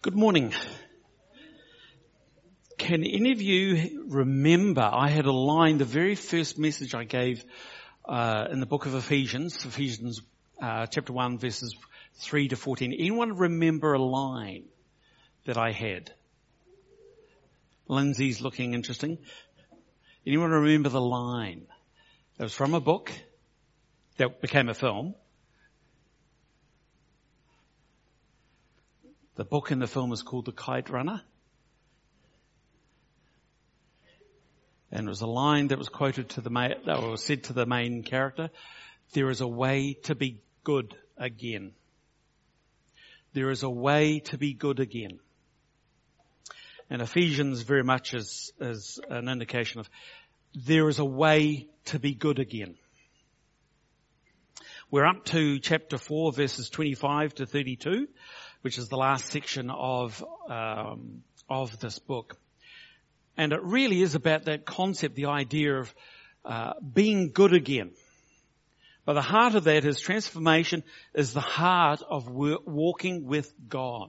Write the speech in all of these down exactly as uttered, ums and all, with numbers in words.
Good morning. Can any of you remember, I had a line, the very first message I gave uh, in the book of Ephesians, Ephesians uh, chapter one, verses three to fourteen. Anyone remember a line that I had? Lindsay's looking interesting. Anyone remember the line? It was from a book that became a film. The book in the film is called The Kite Runner. And it was a line that was quoted to the main, that was said to the main character. There is a way to be good again. There is a way to be good again. And Ephesians very much is, is an indication of there is a way to be good again. We're up to chapter four, verses twenty-five to thirty-two, which is the last section of um, of this book. And it really is about that concept, the idea of uh, being good again. But the heart of that is transformation is the heart of walking with God.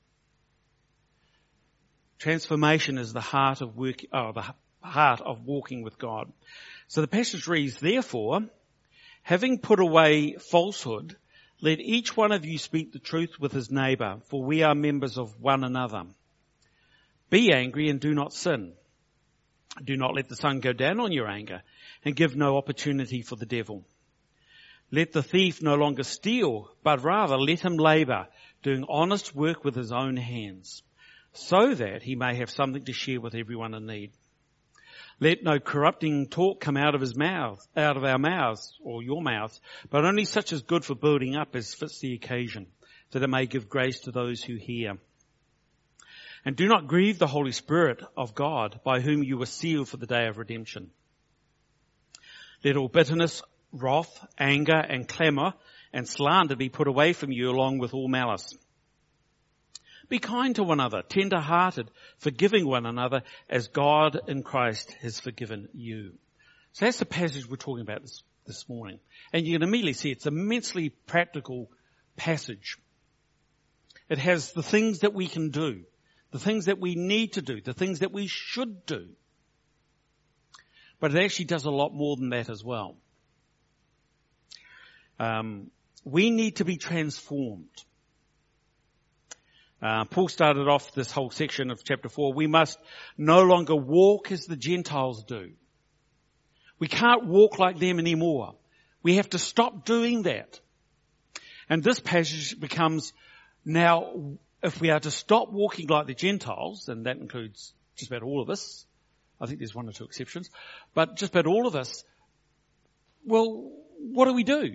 Transformation is the heart of work, oh, the heart of walking with God. So the passage reads, therefore, having put away falsehood, let each one of you speak the truth with his neighbour, for we are members of one another. Be angry and do not sin. Do not let the sun go down on your anger, and give no opportunity for the devil. Let the thief no longer steal, but rather let him labour, doing honest work with his own hands, so that he may have something to share with everyone in need. Let no corrupting talk come out of his mouth, out of our mouths, or your mouths, but only such as good for building up as fits the occasion, that it may give grace to those who hear. And do not grieve the Holy Spirit of God, by whom you were sealed for the day of redemption. Let all bitterness, wrath, anger, and clamour, and slander be put away from you, along with all malice. Be kind to one another, tender-hearted, forgiving one another as God in Christ has forgiven you. So that's the passage we're talking about this, this morning. And you can immediately see it's an immensely practical passage. It has the things that we can do, the things that we need to do, the things that we should do. But it actually does a lot more than that as well. Um, we need to be transformed. Uh, Paul started off this whole section of chapter four. We must no longer walk as the Gentiles do. We can't walk like them anymore. We have to stop doing that. And this passage becomes now, if we are to stop walking like the Gentiles, and that includes just about all of us, I think there's one or two exceptions, but just about all of us, well, what do we do?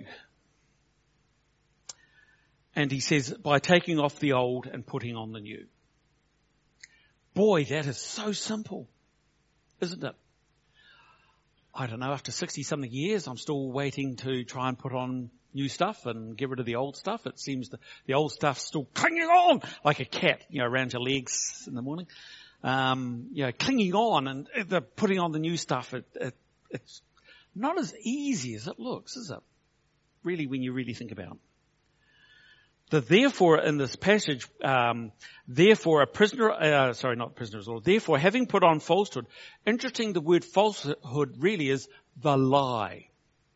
And he says, by taking off the old and putting on the new. Boy, that is so simple, isn't it? I don't know, after sixty-something years, I'm still waiting to try and put on new stuff and get rid of the old stuff. It seems the, the old stuff's still clinging on like a cat, you know, around your legs in the morning. Um, you know, clinging on, and the putting on the new stuff, it, it, it's not as easy as it looks, is it? Really, when you really think about it. The therefore in this passage, um, therefore a prisoner, uh, sorry, not prisoners, or therefore having put on falsehood. Interesting, the word falsehood really is the lie.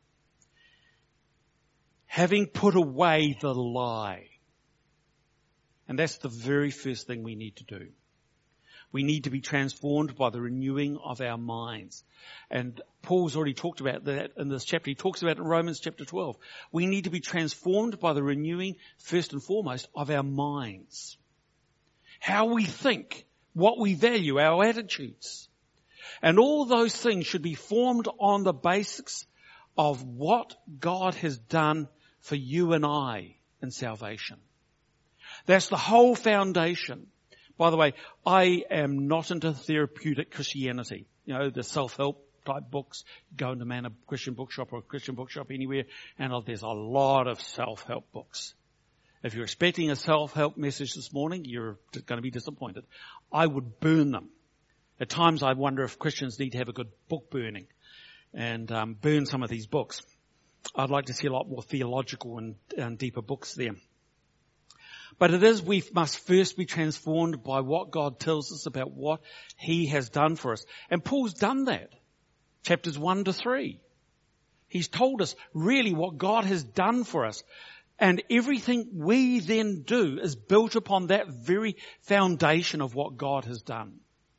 Having put away the lie. And that's the very first thing we need to do. We need to be transformed by the renewing of our minds. And Paul's already talked about that in this chapter. He talks about it in Romans chapter twelve. We need to be transformed by the renewing, first and foremost, of our minds. How we think, what we value, our attitudes. And all those things should be formed on the basics of what God has done for you and I in salvation. That's the whole foundation. By the way, I am not into therapeutic Christianity. You know, the self-help type books. Go into Man, a Christian bookshop or a Christian bookshop anywhere, and there's a lot of self-help books. If you're expecting a self-help message this morning, you're going to be disappointed. I would burn them. At times I wonder if Christians need to have a good book burning and um, burn some of these books. I'd like to see a lot more theological and, and deeper books there. But it is we must first be transformed by what God tells us about what he has done for us. And Paul's done that. Chapters one to three. He's told us really what God has done for us. And everything we then do is built upon that very foundation of what God has done.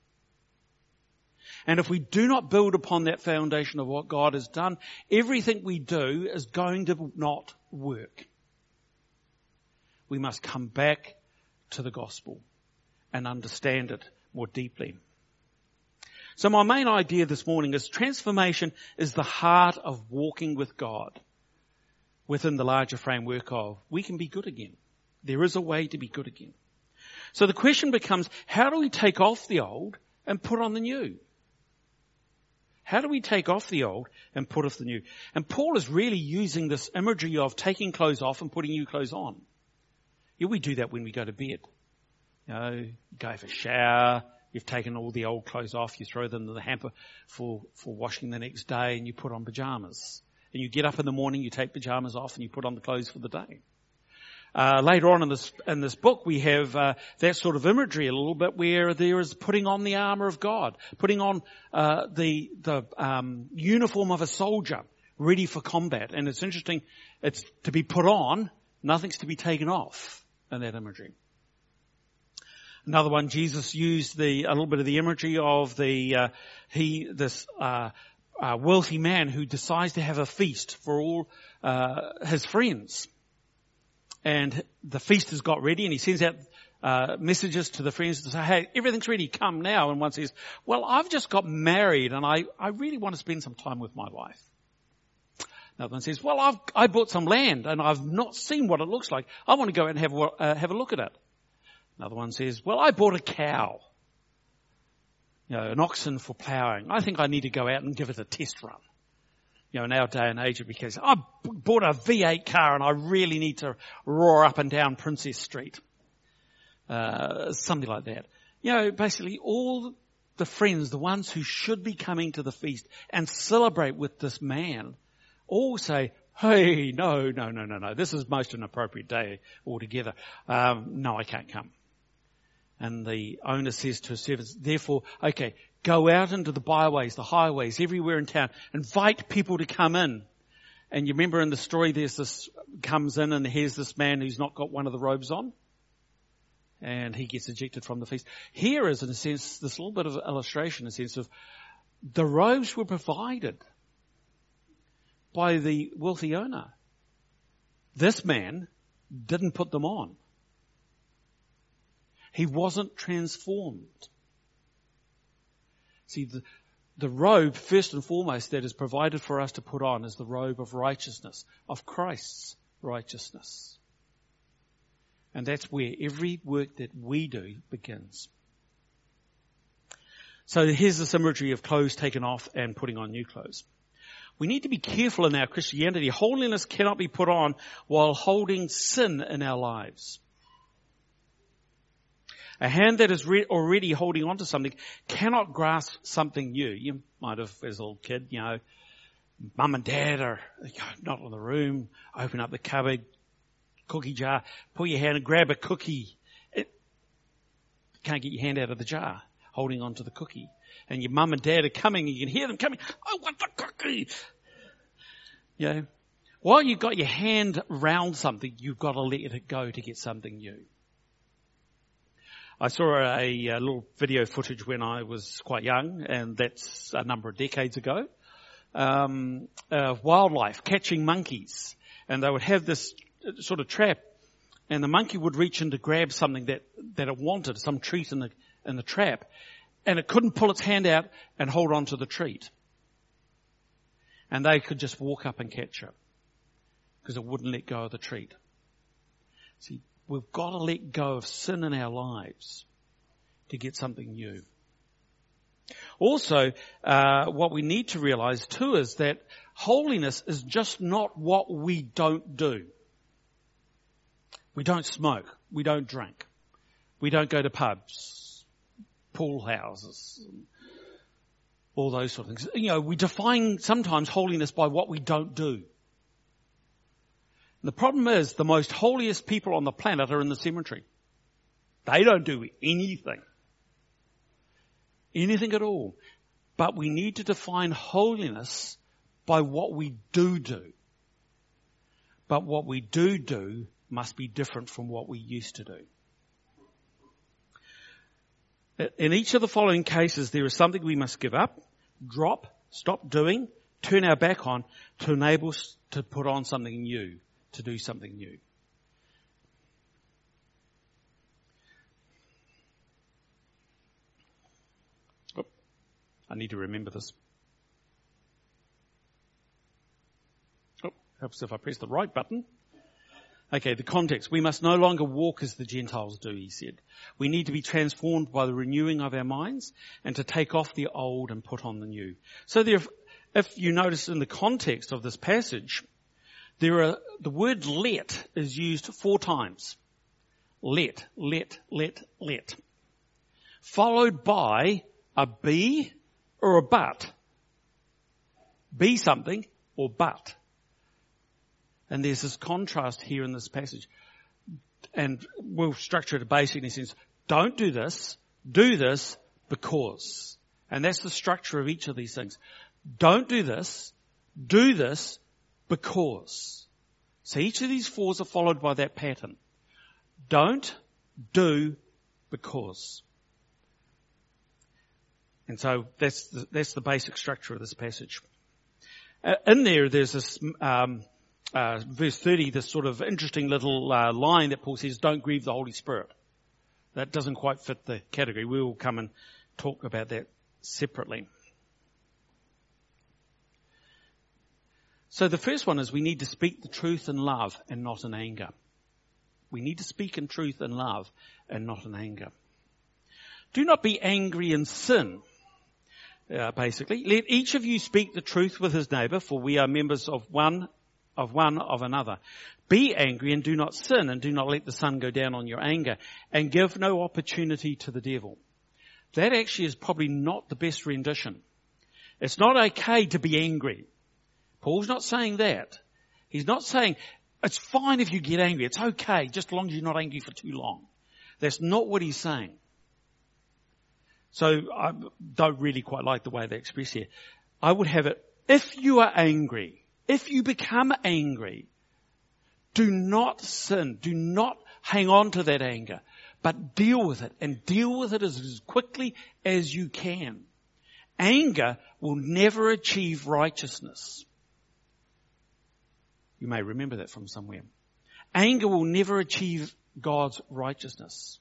And if we do not build upon that foundation of what God has done, everything we do is going to not work. We must come back to the gospel and understand it more deeply. So my main idea this morning is transformation is the heart of walking with God within the larger framework of we can be good again. There is a way to be good again. So the question becomes, how do we take off the old and put on the new? How do we take off the old and put off the new? And Paul is really using this imagery of taking clothes off and putting new clothes on. Yeah, we do that when we go to bed. You know, you go for a shower, you've taken all the old clothes off, you throw them in the hamper for, for washing the next day, and you put on pajamas. And you get up in the morning, you take pajamas off, and you put on the clothes for the day. Uh, later on in this, in this book, we have, uh, that sort of imagery a little bit where there is putting on the armor of God, putting on, uh, the, the, um, uniform of a soldier ready for combat. And it's interesting, it's to be put on, nothing's to be taken off in that imagery. Another one, Jesus used the, a little bit of the imagery of the, uh, he, this, uh, uh, wealthy man who decides to have a feast for all, uh, his friends. And the feast has got ready and he sends out uh, messages to the friends to say, hey, everything's ready, come now. And one says, well, I've just got married and I, I really want to spend some time with my wife. Another one says, well, I've, I bought some land and I've not seen what it looks like. I want to go out and have, uh, have a look at it. Another one says, well, I bought a cow, you know, an oxen for ploughing. I think I need to go out and give it a test run. You know, in our day and age, it becomes, I bought a V eight car and I really need to roar up and down Princess Street. Uh, something like that. You know, basically all the friends, the ones who should be coming to the feast and celebrate with this man, all say, hey, no, no, no, no, no, this is most inappropriate day altogether. Um, no, I can't come. And the owner says to his servants, therefore, okay, go out into the byways, the highways, everywhere in town. Invite people to come in. And you remember in the story there's this, comes in and here's this man who's not got one of the robes on. And he gets ejected from the feast. Here is, in a sense, this little bit of illustration, a sense of the robes were provided by the wealthy owner. This man didn't put them on. He wasn't transformed. See, the, the robe, first and foremost, that is provided for us to put on is the robe of righteousness, of Christ's righteousness. And that's where every work that we do begins. So here's this imagery of clothes taken off and putting on new clothes. We need to be careful in our Christianity. Holiness cannot be put on while holding sin in our lives. A hand that is re- already holding on to something cannot grasp something new. You might have, as a little kid, you know, mum and dad are not in the room, open up the cupboard, cookie jar, pull your hand and grab a cookie. It, can't get your hand out of the jar, holding on to the cookie. And your mum and dad are coming, and you can hear them coming, I want the cookie. You know, while you've got your hand round something, you've got to let it go to get something new. I saw a, a little video footage when I was quite young, and that's a number of decades ago, um, of wildlife catching monkeys. And they would have this sort of trap, and the monkey would reach in to grab something that, that it wanted, some treat in the, in the trap, and it couldn't pull its hand out and hold on to the treat. And they could just walk up and catch it, because it wouldn't let go of the treat. See, we've got to let go of sin in our lives to get something new. Also, uh, what we need to realize too is that holiness is just not what we don't do. We don't smoke. We don't drink. We don't go to pubs, pool houses, all those sort of things. You know, we define sometimes holiness by what we don't do. The problem is the most holiest people on the planet are in the cemetery. They don't do anything. Anything at all. But we need to define holiness by what we do do. But what we do do must be different from what we used to do. In each of the following cases, there is something we must give up, drop, stop doing, turn our back on to enable us to put on something new, to do something new. Oh, I need to remember this. Oh, helps if I press the right button. Okay, the context. We must no longer walk as the Gentiles do, he said. We need to be transformed by the renewing of our minds and to take off the old and put on the new. So there, if you notice in the context of this passage, there are, the word let is used four times. Let, let, let, let. Followed by a be or a but. Be something or but. And there's this contrast here in this passage. And we'll structure it basically in a sense. Don't do this, do this because. And that's the structure of each of these things. Don't do this, do this because. So each of these fours are followed by that pattern. Don't, do, because. And so that's the, that's the basic structure of this passage. Uh, in there, there's this... Um, Uh, verse thirty, this sort of interesting little uh, line that Paul says, don't grieve the Holy Spirit. That doesn't quite fit the category. We will come and talk about that separately. So the first one is we need to speak the truth in love and not in anger. We need to speak in truth and love and not in anger. Do not be angry and sin. Uh, basically, let each of you speak the truth with his neighbour, for we are members of one of one of another. Be angry and do not sin, and do not let the sun go down on your anger, and give no opportunity to the devil. That actually is probably not the best rendition. It's not okay to be angry. Paul's not saying that. He's not saying it's fine if you get angry. It's okay, just as long as you're not angry for too long. That's not what he's saying. So I don't really quite like the way they express here. I would have it, if you are angry, if you become angry, do not sin. Do not hang on to that anger, but deal with it, and deal with it as, as quickly as you can. Anger will never achieve righteousness. You may remember that from somewhere. Anger will never achieve God's righteousness.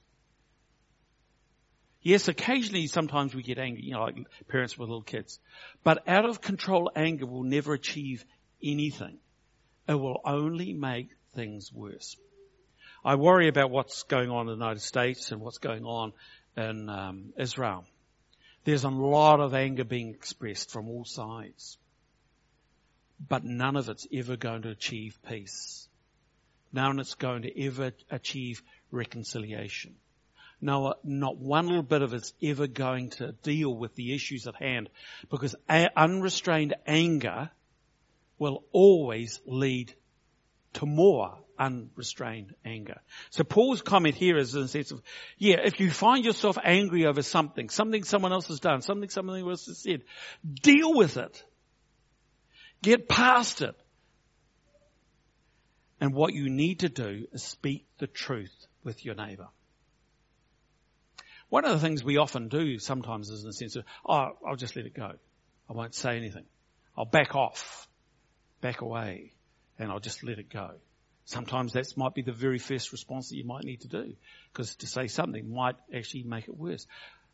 Yes, occasionally, sometimes we get angry, you know, like parents with little kids. But out of control anger will never achieve anything. It will only make things worse. I worry about what's going on in the United States and what's going on in um, Israel. There's a lot of anger being expressed from all sides. But none of it's ever going to achieve peace. None of it's going to ever achieve reconciliation. No, not one little bit of it's ever going to deal with the issues at hand, because a- unrestrained anger will always lead to more unrestrained anger. So Paul's comment here is in the sense of, yeah, if you find yourself angry over something, something someone else has done, something someone else has said, deal with it. Get past it. And what you need to do is speak the truth with your neighbour. One of the things we often do sometimes is in the sense of, oh, I'll just let it go. I won't say anything. I'll back off, back away, and I'll just let it go. Sometimes that might be the very first response that you might need to do, because to say something might actually make it worse.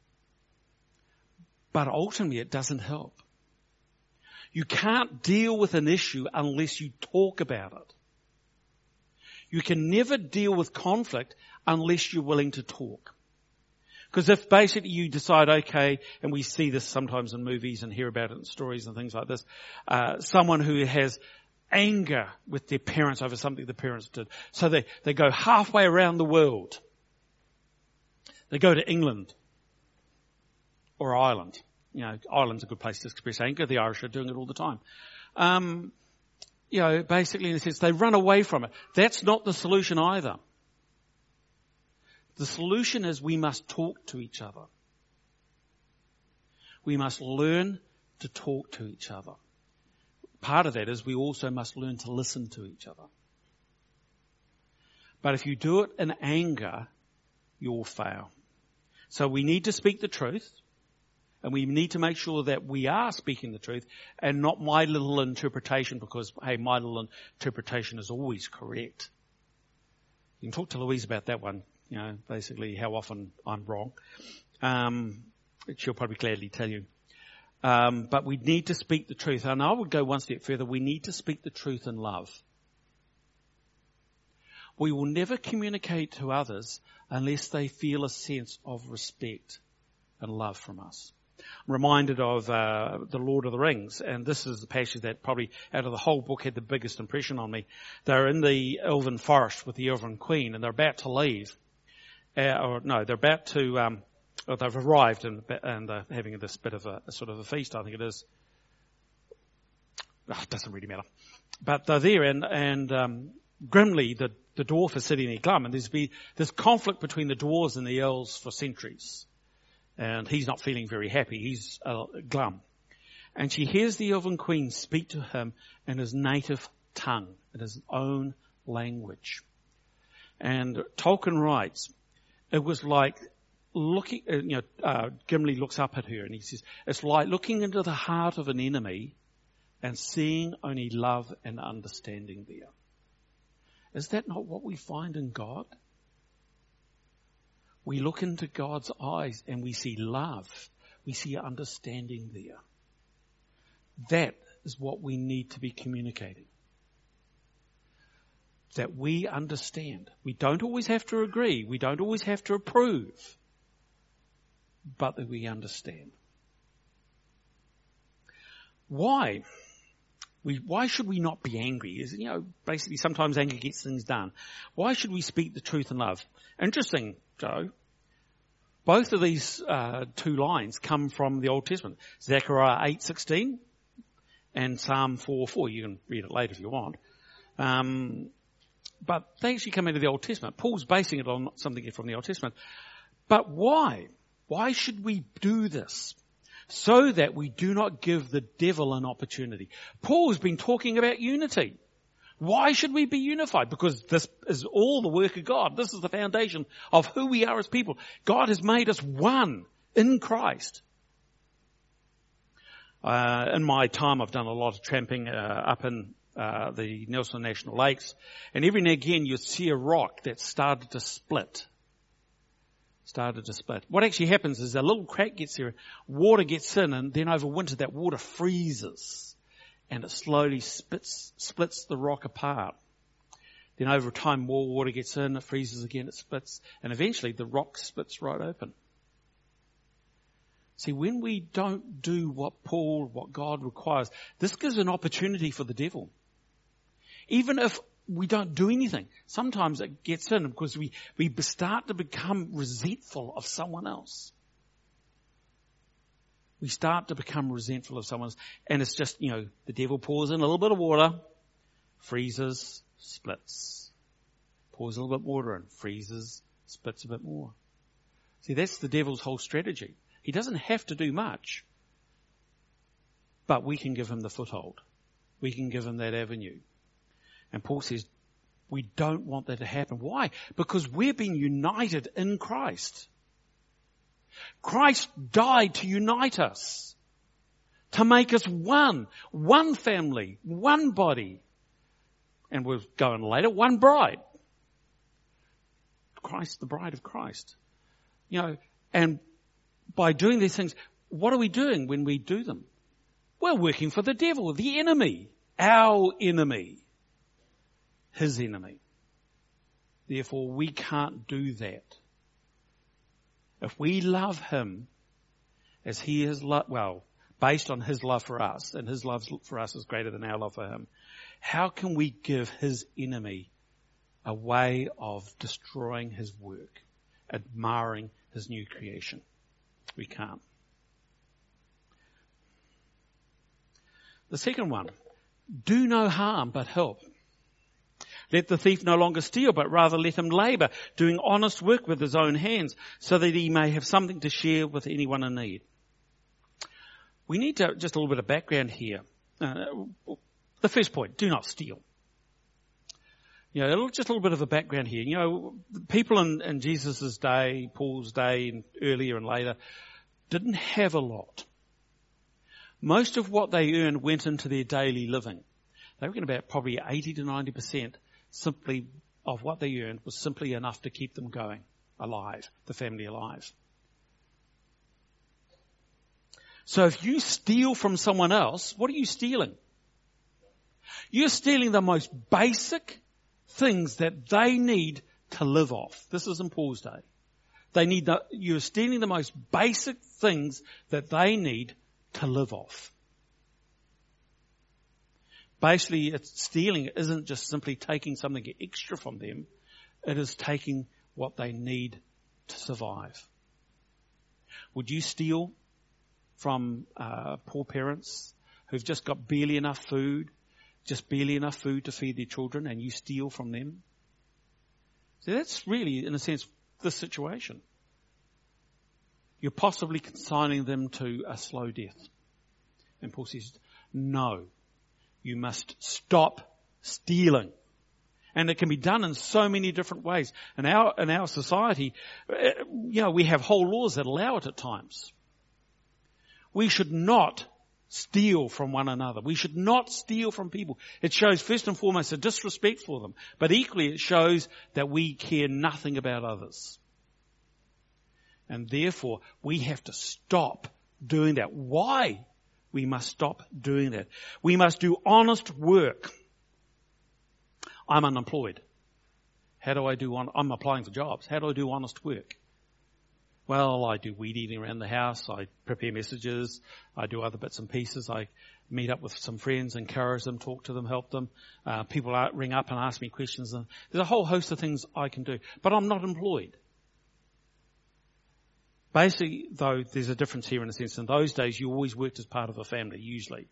But ultimately it doesn't help. You can't deal with an issue unless you talk about it. You can never deal with conflict unless you're willing to talk. Because if basically you decide, okay, and we see this sometimes in movies and hear about it in stories and things like this, uh, someone who has anger with their parents over something the parents did. So they, they go halfway around the world. They go to England or Ireland. You know, Ireland's a good place to express anger. The Irish are doing it all the time. Um, you know, basically in a sense, they run away from it. That's not the solution either. The solution is we must talk to each other. We must learn to talk to each other. Part of that is we also must learn to listen to each other. But if you do it in anger, you'll fail. So we need to speak the truth, and we need to make sure that we are speaking the truth and not my little interpretation, because, hey, my little interpretation is always correct. You can talk to Louise about that one, you know, basically how often I'm wrong. Um, she'll probably gladly tell you. Um, but we need to speak the truth. And I would go one step further. We need to speak the truth in love. We will never communicate to others unless they feel a sense of respect and love from us. I'm reminded of uh, The Lord of the Rings, and this is the passage that probably out of the whole book had the biggest impression on me. They're in the Elven forest with the Elven Queen, and they're about to leave. Uh, or no, they're about to, um, or they've arrived and, and they're having this bit of a, a sort of a feast, I think it is. Oh, it doesn't really matter. But they're there, and, and um, Gimli, the, the dwarf, is sitting there glum, and there's been this conflict between the dwarves and the elves for centuries. And he's not feeling very happy. He's uh, glum. And she hears the Elven Queen speak to him in his native tongue, in his own language. And Tolkien writes, it was like looking, uh, you know, uh, Gimli looks up at her and he says, it's like looking into the heart of an enemy and seeing only love and understanding there. Is that not what we find in God? We look into God's eyes and we see love. We see understanding there. That is what we need to be communicating. That we understand. We don't always have to agree. We don't always have to approve. But that we understand. Why? We, why should we not be angry? Is, you know, basically sometimes anger gets things done. Why should we speak the truth in love? Interesting, Joe. Both of these uh, two lines come from the Old Testament. Zechariah eight sixteen and Psalm four four. You can read it later if you want. Um, but they actually come into the Old Testament. Paul's basing it on something from the Old Testament. But why? Why should we do this? So that we do not give the devil an opportunity. Paul's been talking about unity. Why should we be unified? Because this is all the work of God. This is the foundation of who we are as people. God has made us one in Christ. Uh, in my time, I've done a lot of tramping uh, up in uh, the Nelson National Lakes. And every now and again, you'd see a rock that started to split. Started to split. What actually happens is a little crack gets there, water gets in, and then over winter that water freezes. And it slowly splits, splits the rock apart. Then over time, more water gets in, it freezes again, it splits, and eventually the rock splits right open. See, when we don't do what Paul, what God requires, this gives an opportunity for the devil. Even if we don't do anything, sometimes it gets in because we, we start to become resentful of someone else. We start to become resentful of someone else. And it's just, you know, the devil pours in a little bit of water, freezes, splits. Pours a little bit of water in, freezes, splits a bit more. See, that's the devil's whole strategy. He doesn't have to do much. But we can give him the foothold. We can give him that avenue. And Paul says, we don't want that to happen. Why? Because we're being united in Christ. Christ died to unite us, to make us one, one family, one body. And we'll go on later, one bride. Christ, the bride of Christ. You know, and by doing these things, what are we doing when we do them? We're working for the devil, the enemy, our enemy, his enemy. Therefore, we can't do that. If we love him as he is loved, well, based on his love for us, and his love for us is greater than our love for him, how can we give his enemy a way of destroying his work, admiring his new creation? We can't. The second one, Do no harm, but help. Let the thief no longer steal, but rather let him labour, doing honest work with his own hands, so that he may have something to share with anyone in need. We need to, just a little bit of background here. Uh, the first point, do not steal. You know, just a little bit of a background here. You know, people in, in Jesus' day, Paul's day, and earlier and later, didn't have a lot. Most of what they earned went into their daily living. They reckon about probably eighty to ninety percent simply of what they earned was simply enough to keep them going, alive, the family alive. So if you steal from someone else, what are you stealing? You're stealing the most basic things that they need to live off. This is in Paul's day. They need the, you're stealing the most basic things that they need to live off. Basically, it's stealing isn't just simply taking something extra from them. It is taking what they need to survive. Would you steal from uh, poor parents who've just got barely enough food, just barely enough food to feed their children, and you steal from them? So that's really, in a sense, the situation. You're possibly consigning them to a slow death. And Paul says, no, you must stop stealing. And it can be done in so many different ways. In our, in our society, you know, we have whole laws that allow it at times. We should not steal from one another. We should not steal from people. It shows first and foremost a disrespect for them. But equally it shows that we care nothing about others. And therefore we have to stop doing that. Why? We must stop doing that. We must do honest work. I'm unemployed. How do I do on, I'm applying for jobs. How do I do honest work? Well, I do weed eating around the house. I prepare messages. I do other bits and pieces. I meet up with some friends, encourage them, talk to them, help them. Uh, people are, ring up and ask me questions. And there's a whole host of things I can do. But I'm not employed. Basically, though, there's a difference here in a sense. In those days, you always worked as part of a family, usually.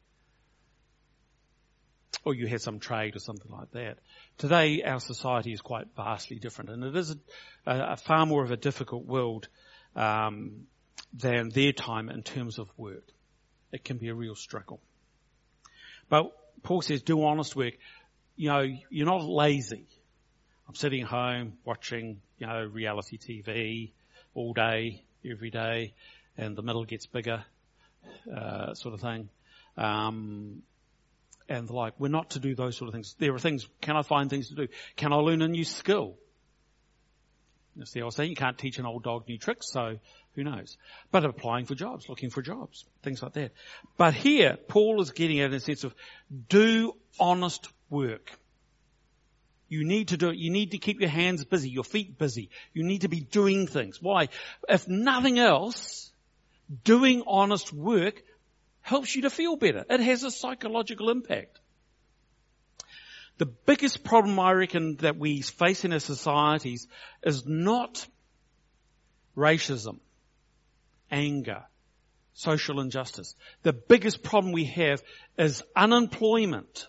Or you had some trade or something like that. Today, our society is quite vastly different. And it is a, a far more of a difficult world um, than their time in terms of work. It can be a real struggle. But Paul says, do honest work. You know, you're not lazy. I'm sitting at home watching, you know, reality T V all day, every day, and the middle gets bigger, uh, sort of thing. Um, and like, we're not to do those sort of things. There are things, can I find things to do? Can I learn a new skill? That's the old saying, you can't teach an old dog new tricks, so who knows? But applying for jobs, looking for jobs, things like that. But here, Paul is getting at in a sense of, do honest work. You need to do it. You need to keep your hands busy, your feet busy. You need to be doing things. Why? If nothing else, doing honest work helps you to feel better. It has a psychological impact. The biggest problem, I reckon, that we face in our societies is not racism, anger, social injustice. The biggest problem we have is unemployment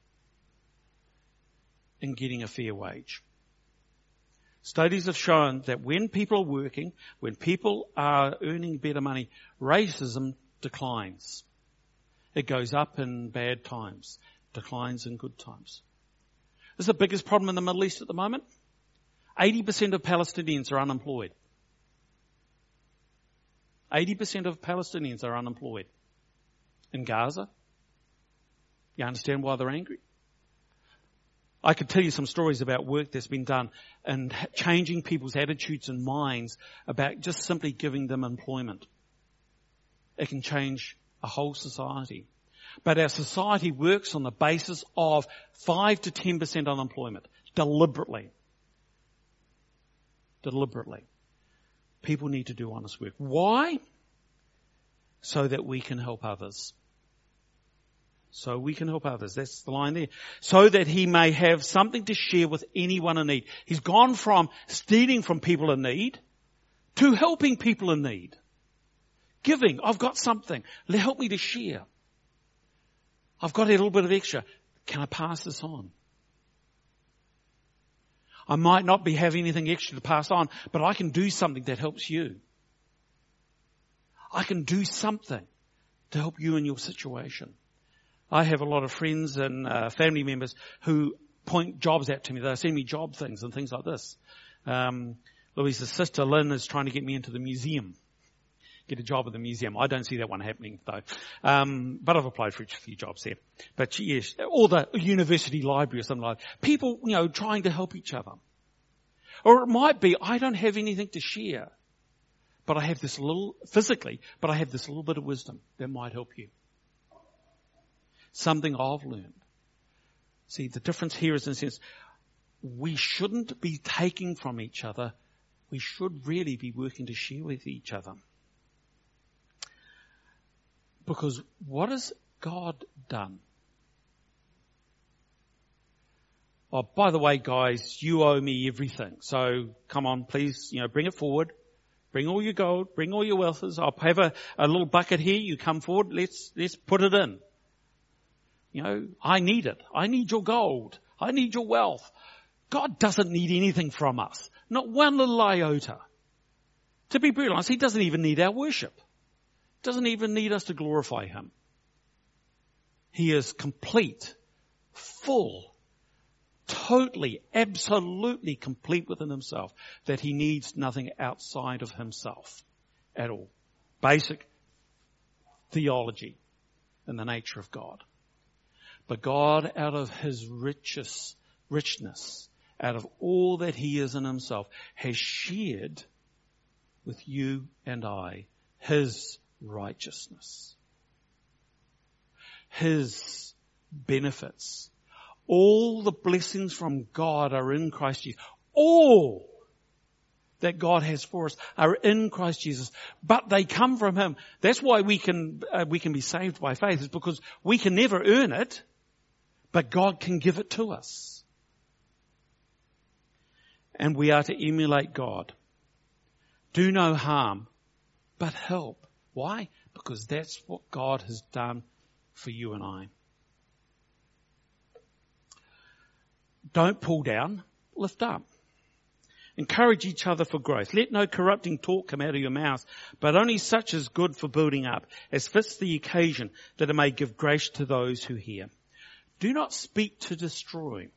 and getting a fair wage. Studies have shown that when people are working, when people are earning better money, racism declines. It goes up in bad times, declines in good times. This is the biggest problem in the Middle East at the moment. eighty percent of Palestinians are unemployed. eighty percent of Palestinians are unemployed. In Gaza, you understand why they're angry? I could tell you some stories about work that's been done and changing people's attitudes and minds about just simply giving them employment. It can change a whole society. But our society works on the basis of five to ten percent unemployment, deliberately. Deliberately. People need to do honest work. Why? So that we can help others. So we can help others. That's the line there. So that he may have something to share with anyone in need. He's gone from stealing from people in need to helping people in need. Giving. I've got something. Help me to share. I've got a little bit of extra. Can I pass this on? I might not be having anything extra to pass on, but I can do something that helps you. I can do something to help you in your situation. I have a lot of friends and uh, family members who point jobs out to me. They send me job things and things like this. Um, Louise's sister Lynn is trying to get me into the museum. Get a job at the museum. I don't see that one happening though. Um, but I've applied for a few jobs there. But yes, or the university library or something like that. People, you know, trying to help each other. Or it might be, I don't have anything to share, but I have this little, physically, but I have this little bit of wisdom that might help you. Something I've learned. See, the difference here is in a sense, we shouldn't be taking from each other. We should really be working to share with each other. Because what has God done? Oh, by the way, guys, you owe me everything. So come on, please, you know, bring it forward. Bring all your gold. Bring all your wealths. I'll have a, a little bucket here. You come forward. Let's, let's put it in. You know, I need it. I need your gold. I need your wealth. God doesn't need anything from us. Not one little iota. To be brutally honest, He doesn't even need our worship. Doesn't even need us to glorify Him. He is complete, full, totally, absolutely complete within Himself, that He needs nothing outside of Himself at all. Basic theology in the nature of God. But God, out of His richest, richness, out of all that He is in Himself, has shared with you and I His righteousness, His benefits. All the blessings from God are in Christ Jesus. All that God has for us are in Christ Jesus, but they come from Him. That's why we can uh, we can be saved by faith, is because we can never earn it, but God can give it to us. And we are to emulate God. Do no harm, but help. Why? Because that's what God has done for you and I. Don't pull down, lift up. Encourage each other for growth. Let no corrupting talk come out of your mouth, but only such as good for building up, as fits the occasion, that it may give grace to those who hear. Do not speak to destroy.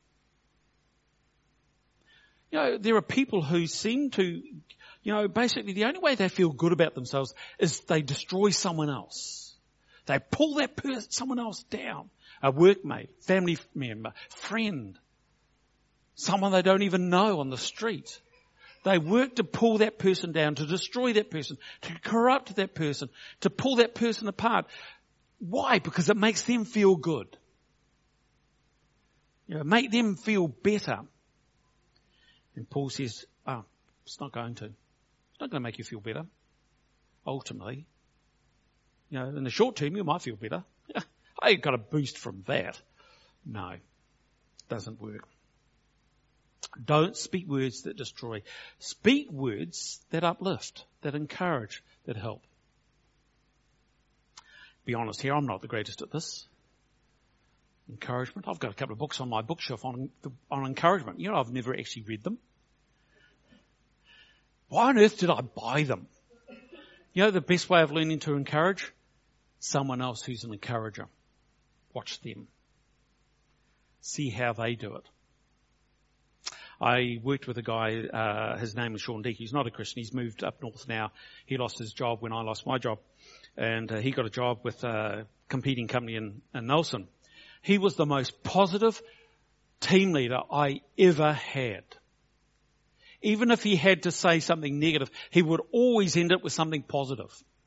You know, there are people who seem to, you know, basically the only way they feel good about themselves is they destroy someone else. They pull that person, someone else down. A workmate, family member, friend, someone they don't even know on the street. They work to pull that person down, to destroy that person, to corrupt that person, to pull that person apart. Why? Because it makes them feel good. You know, make them feel better. And Paul says, oh, it's not going to. It's not going to make you feel better. Ultimately. You know, in the short term, you might feel better. I got a boost from that. No, it doesn't work. Don't speak words that destroy. Speak words that uplift, that encourage, that help. Be honest here, I'm not the greatest at this. Encouragement. I've got a couple of books on my bookshelf on, on encouragement. You know, I've never actually read them. Why on earth did I buy them? You know the best way of learning to encourage? Someone else who's an encourager. Watch them. See how they do it. I worked with a guy, uh, his name is Sean Deek. He's not a Christian. He's moved up north now. He lost his job when I lost my job. And uh, he got a job with a competing company in, in Nelson. He was the most positive team leader I ever had. Even if he had to say something negative, he would always end it with something positive.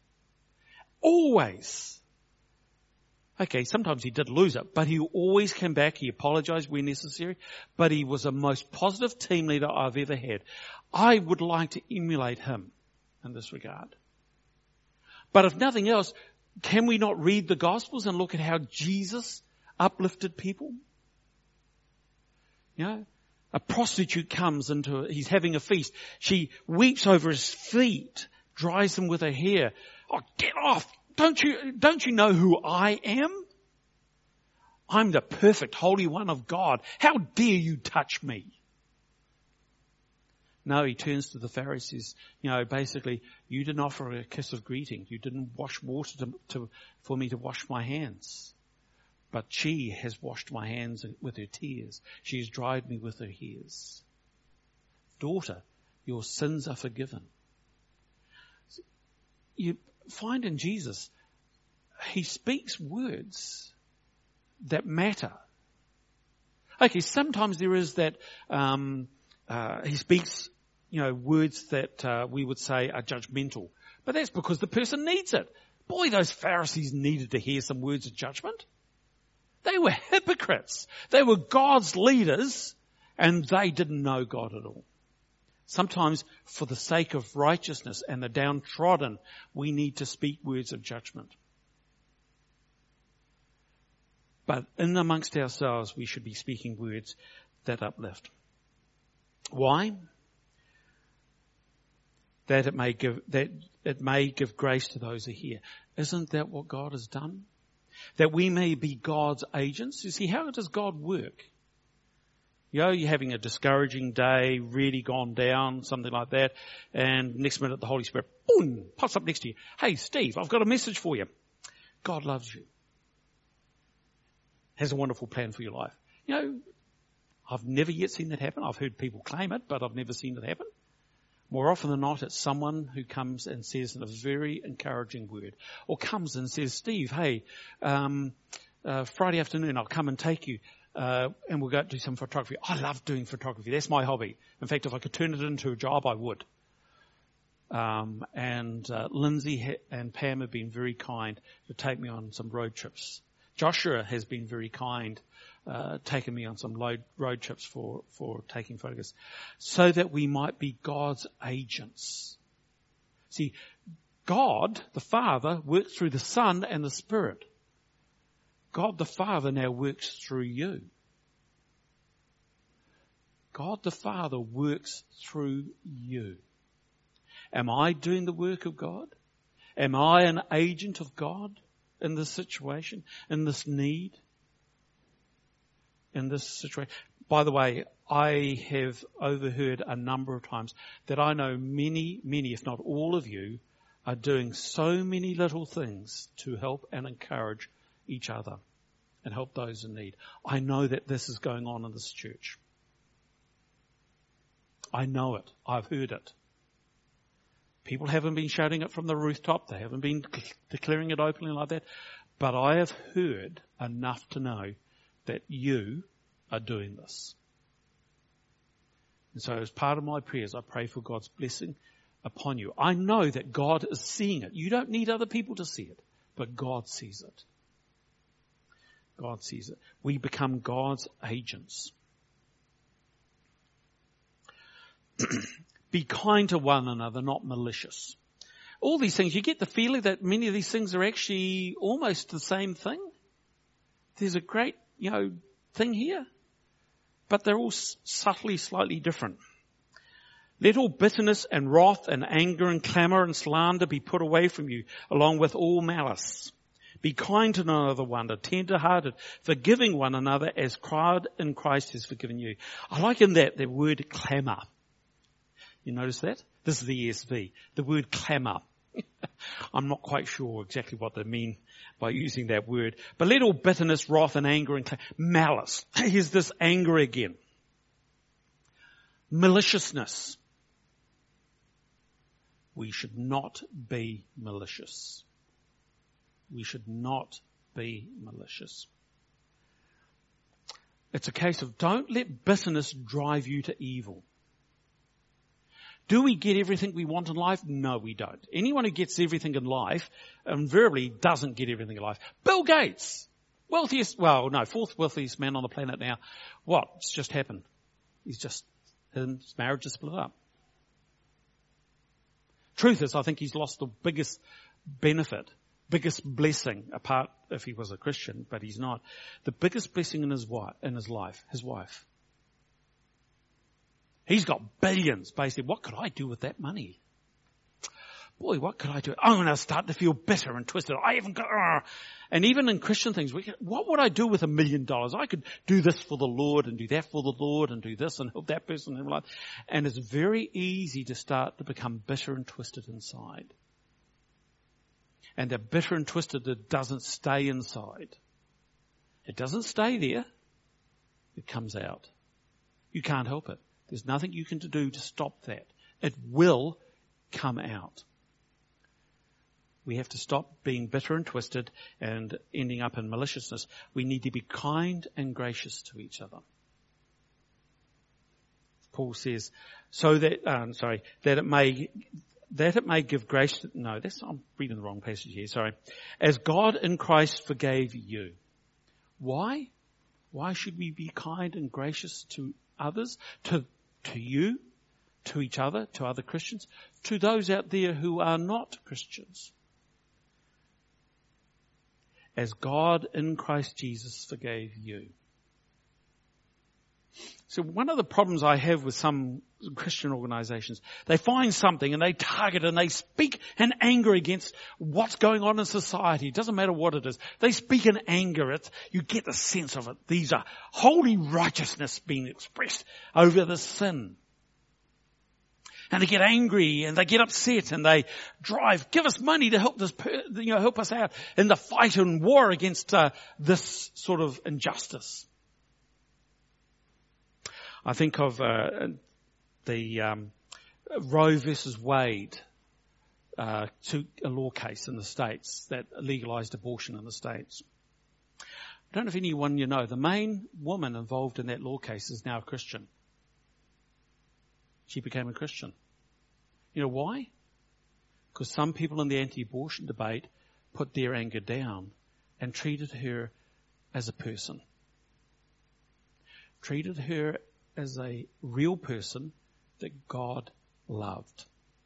Always. Okay, sometimes he did lose it, but he always came back. He apologized where necessary, but he was the most positive team leader I've ever had. I would like to emulate him in this regard. But if nothing else, can we not read the Gospels and look at how Jesus uplifted people? You know, a prostitute comes into, he's having a feast. She weeps over his feet, dries them with her hair. Oh, get off. Don't you, don't you know who I am? I'm the perfect Holy One of God. How dare you touch me? No, he turns to the Pharisees. You know, basically, you didn't offer a kiss of greeting. You didn't wash water to, to, for me to wash my hands. But she has washed my hands with her tears. She has dried me with her hairs. Daughter, your sins are forgiven. You find in Jesus, he speaks words that matter. Okay, sometimes there is that, um, uh, he speaks, you know, words that uh, we would say are judgmental. But that's because the person needs it. Boy, those Pharisees needed to hear some words of judgment. They were hypocrites. They were God's leaders, and they didn't know God at all. Sometimes, for the sake of righteousness and the downtrodden, we need to speak words of judgment. But in amongst ourselves, we should be speaking words that uplift. Why? That it may give, that it may give grace to those who hear. Isn't that what God has done? That we may be God's agents. You see, how does God work? You know, you're having a discouraging day, really gone down, something like that, and next minute the Holy Spirit, boom, pops up next to you. Hey, Steve, I've got a message for you. God loves you. Has a wonderful plan for your life. You know, I've never yet seen that happen. I've heard people claim it, but I've never seen it happen. More often than not, it's someone who comes and says a very encouraging word, or comes and says, Steve, hey, um, uh, Friday afternoon I'll come and take you, uh, and we'll go do some photography. I love doing photography. That's my hobby. In fact, if I could turn it into a job, I would. Um, and uh, Lindsay ha- and Pam have been very kind to take me on some road trips. Joshua has been very kind, uh, taking me on some load, road trips for, for taking photographs, so that we might be God's agents. See, God, the Father, works through the Son and the Spirit. God, the Father, now works through you. God, the Father, works through you. Am I doing the work of God? Am I an agent of God? In this situation, in this need, in this situation. By the way, I have overheard a number of times that I know many, many, if not all of you, are doing so many little things to help and encourage each other and help those in need. I know that this is going on in this church. I know it. I've heard it. People haven't been shouting it from the rooftop. They haven't been declaring it openly like that. But I have heard enough to know that you are doing this. And so as part of my prayers, I pray for God's blessing upon you. I know that God is seeing it. You don't need other people to see it, but God sees it. God sees it. We become God's agents. Be kind to one another, not malicious. All these things, you get the feeling that many of these things are actually almost the same thing. There's a great, you know, thing here, but they're all subtly slightly different. Let all bitterness and wrath and anger and clamor and slander be put away from you, along with all malice. Be kind to one another, tender-hearted, forgiving one another as God in Christ has forgiven you. I like in that the word clamor. You notice that? This is the E S V. The word clamor. I'm not quite sure exactly what they mean by using that word. But let all bitterness, wrath and anger and clamor, malice. Here's this anger again. Maliciousness. We should not be malicious. We should not be malicious. It's a case of don't let bitterness drive you to evil. Do we get everything we want in life? No, we don't. Anyone who gets everything in life invariably doesn't get everything in life. Bill Gates, wealthiest, well, no, fourth wealthiest man on the planet now. What? It's just happened. He's just, his marriage is split up. Truth is, I think he's lost the biggest benefit, biggest blessing, apart if he was a Christian, but he's not. The biggest blessing in his wife, in his life, his wife. He's got billions, basically. What could I do with that money? boy, what could I do? I'm going to start to feel bitter and twisted. I haven't got, uh. And even in Christian things, we can, what would I do with a million dollars? I could do this for the Lord and do that for the Lord and do this and help that person. And, and it's very easy to start to become bitter and twisted inside. And the bitter and twisted, it doesn't stay inside. It doesn't stay there. It comes out. You can't help it. There's nothing you can do to stop that. It will come out. We have to stop being bitter and twisted and ending up in maliciousness. We need to be kind and gracious to each other. Paul says, so that, um, sorry, that it may, that it may give grace to, no, that's, I'm reading the wrong passage here, sorry. As God in Christ forgave you. Why? Why should we be kind and gracious to others, to, to you, to each other, to other Christians, to those out there who are not Christians? As God in Christ Jesus forgave you. So one of the problems I have with some Christian organizations, they find something and they target and they speak in anger against what's going on in society. It doesn't matter what it is. They speak in anger. It's, you get the sense of it. These are holy righteousness being expressed over the sin. And they get angry and they get upset and they drive, give us money to help this, you know, help us out in the fight and war against uh, this sort of injustice. I think of uh, the um, Roe versus Wade, uh, to a law case in the States that legalized abortion in the States. I don't know if anyone you know, the main woman involved in that law case is now a Christian. She became a Christian. You know why? Because some people in the anti-abortion debate put their anger down and treated her as a person. Treated her as a real person that God loved.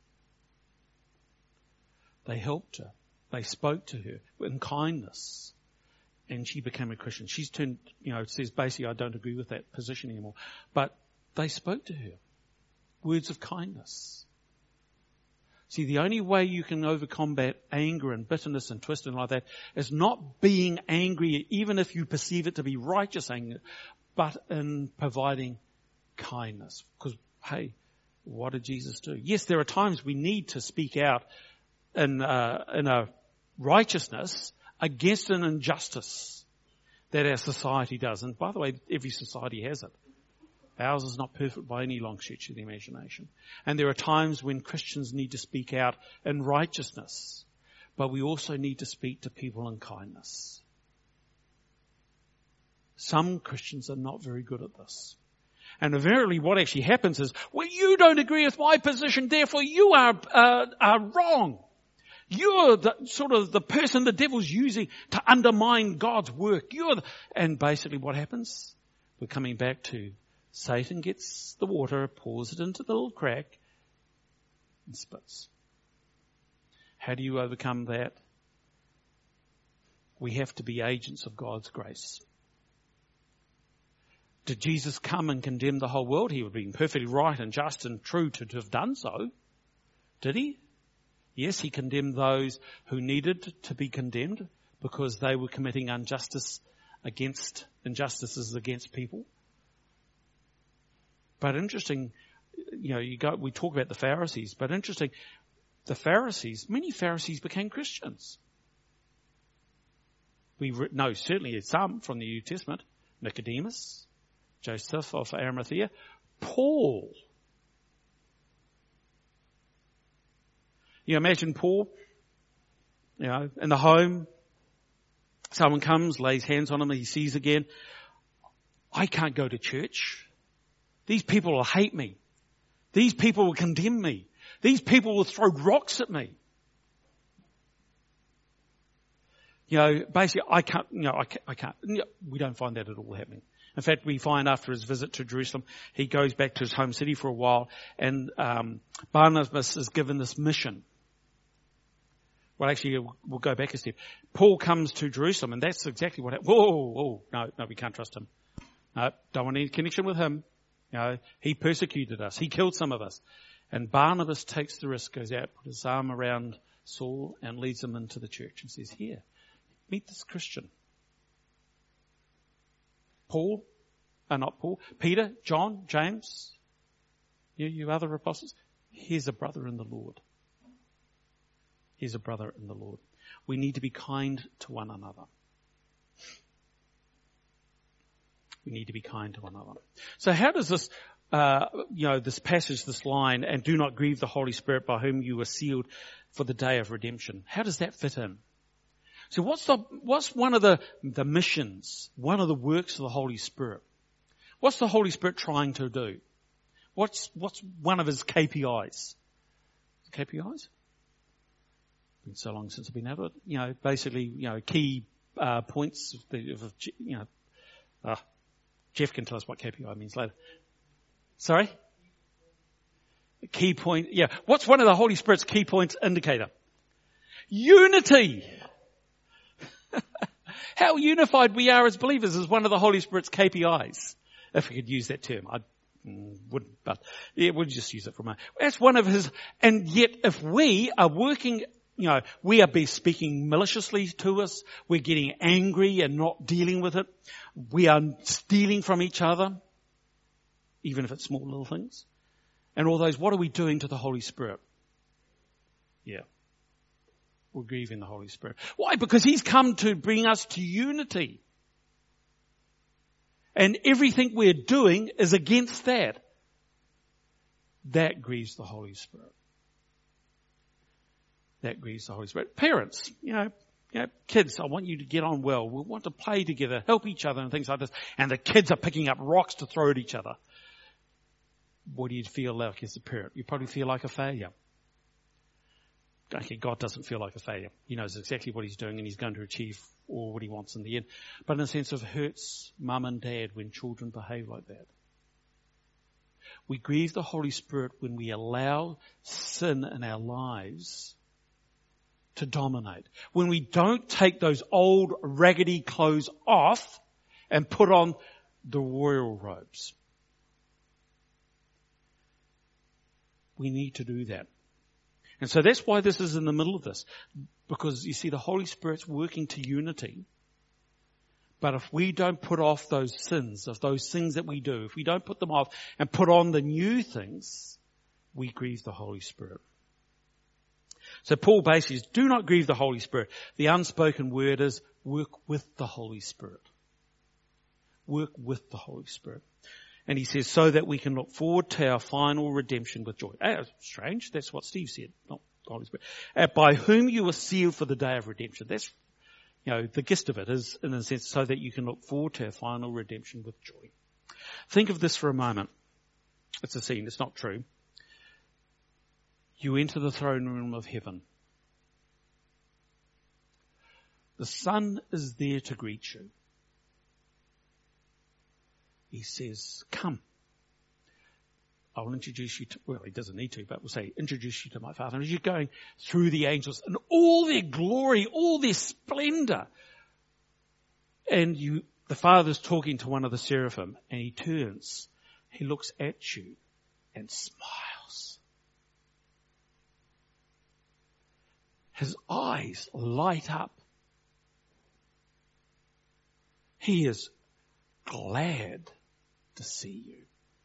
They helped her. They spoke to her in kindness. And she became a Christian. She's turned, you know, says basically, I don't agree with that position anymore. But they spoke to her. Words of kindness. See, the only way you can overcombat anger and bitterness and twisting like that is not being angry, even if you perceive it to be righteous anger, but in providing kindness. Because, hey, what did Jesus do? Yes, there are times we need to speak out in, uh, in a righteousness against an injustice that our society does. And by the way, every society has it. Ours is not perfect by any long stretch of the imagination. And there are times when Christians need to speak out in righteousness, but we also need to speak to people in kindness. Some Christians are not very good at this. And invariably what actually happens is, well, you don't agree with my position, therefore you are, uh, are wrong. You're the, sort of the person the devil's using to undermine God's work. You're the, and basically what happens? We're coming back to Satan gets the water, pours it into the little crack, and spits. How do you overcome that? We have to be agents of God's grace. Did Jesus come and condemn the whole world? He would have been perfectly right and just and true to have done so. Did he? Yes, he condemned those who needed to be condemned because they were committing injustice against, injustices against people. But interesting, you know, you go, we talk about the Pharisees, but interesting, the Pharisees, many Pharisees became Christians. We know certainly some from the New Testament, Nicodemus, Joseph of Arimathea, Paul. You imagine Paul, you know, in the home, someone comes, lays hands on him, and he sees again, I can't go to church. These people will hate me. These people will condemn me. These people will throw rocks at me. You know, basically, I can't, you know, I can't, I can't. You know, we don't find that at all happening. In fact, we find after his visit to Jerusalem, he goes back to his home city for a while, and um, Barnabas is given this mission. Well, actually, we'll go back a step. Paul comes to Jerusalem, and that's exactly what happened. Whoa, whoa, whoa, no, no, we can't trust him. No, don't want any connection with him. You know, he persecuted us. He killed some of us. And Barnabas takes the risk, goes out, puts his arm around Saul and leads him into the church and says, here, meet this Christian. Paul, uh, not Paul, Peter, John, James, you, you other apostles, here's a brother in the Lord. Here's a brother in the Lord. We need to be kind to one another. We need to be kind to one another. So how does this, uh, you know, this passage, this line, and do not grieve the Holy Spirit by whom you were sealed for the day of redemption, how does that fit in? So what's the, what's one of the, the missions, one of the works of the Holy Spirit? What's the Holy Spirit trying to do? What's, what's one of his K P Is? K P Is? Been so long since I've been at it. You know, basically, you know, key, uh, points of, the, of you know, uh, Jeff can tell us what K P I means later. Sorry? Key point, yeah. What's one of the Holy Spirit's key points indicator? Unity. How unified we are as believers is one of the Holy Spirit's K P Is. If we could use that term. I wouldn't, but yeah, we'll just use it for a moment. That's one of his, and yet if we are working, you know, we are be speaking maliciously to us, we're getting angry and not dealing with it, we are stealing from each other, even if it's small little things, and all those, what are we doing to the Holy Spirit? Yeah. We're grieving the Holy Spirit. Why? Because he's come to bring us to unity. And everything we're doing is against that. That grieves the Holy Spirit. That grieves the Holy Spirit. Parents, you know, you know, kids, I want you to get on well. We want to play together, help each other and things like this. And the kids are picking up rocks to throw at each other. What do you feel like as a parent? You probably feel like a failure. Okay, God doesn't feel like a failure. He knows exactly what he's doing and he's going to achieve all what he wants in the end. But in a sense of hurts mum and dad when children behave like that. We grieve the Holy Spirit when we allow sin in our lives to dominate. When we don't take those old raggedy clothes off and put on the royal robes. We need to do that. And so that's why this is in the middle of this. Because you see, the Holy Spirit's working to unity. But if we don't put off those sins, of those things that we do, if we don't put them off and put on the new things, we grieve the Holy Spirit. So Paul basically says, do not grieve the Holy Spirit. The unspoken word is work with the Holy Spirit. Work with the Holy Spirit. And he says, so that we can look forward to our final redemption with joy. Oh, strange. That's what Steve said, not the Holy Spirit. Uh, by whom you were sealed for the day of redemption. That's, you know, the gist of it is, in a sense, so that you can look forward to our final redemption with joy. Think of this for a moment. It's a scene. It's not true. You enter the throne room of heaven. The Son is there to greet you. He says, come. I will introduce you to, well, he doesn't need to, but we'll say, introduce you to my Father. And as you're going through the angels and all their glory, all their splendor, and you, the Father's talking to one of the seraphim, and he turns, he looks at you and smiles. His eyes light up. He is glad to see you.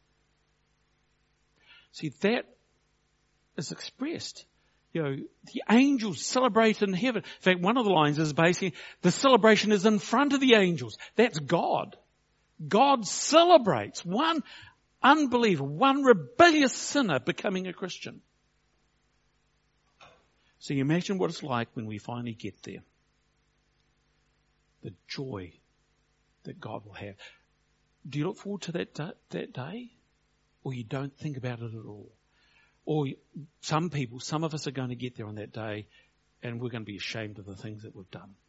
See, that is expressed. You know, the angels celebrate in heaven. In fact, one of the lines is basically, the celebration is in front of the angels. That's God. God celebrates one unbeliever, one rebellious sinner becoming a Christian. So you imagine what it's like when we finally get there. The joy that God will have. Do you look forward to that da- that day? Or you don't think about it at all? Or some people, some of us are going to get there on that day and we're going to be ashamed of the things that we've done.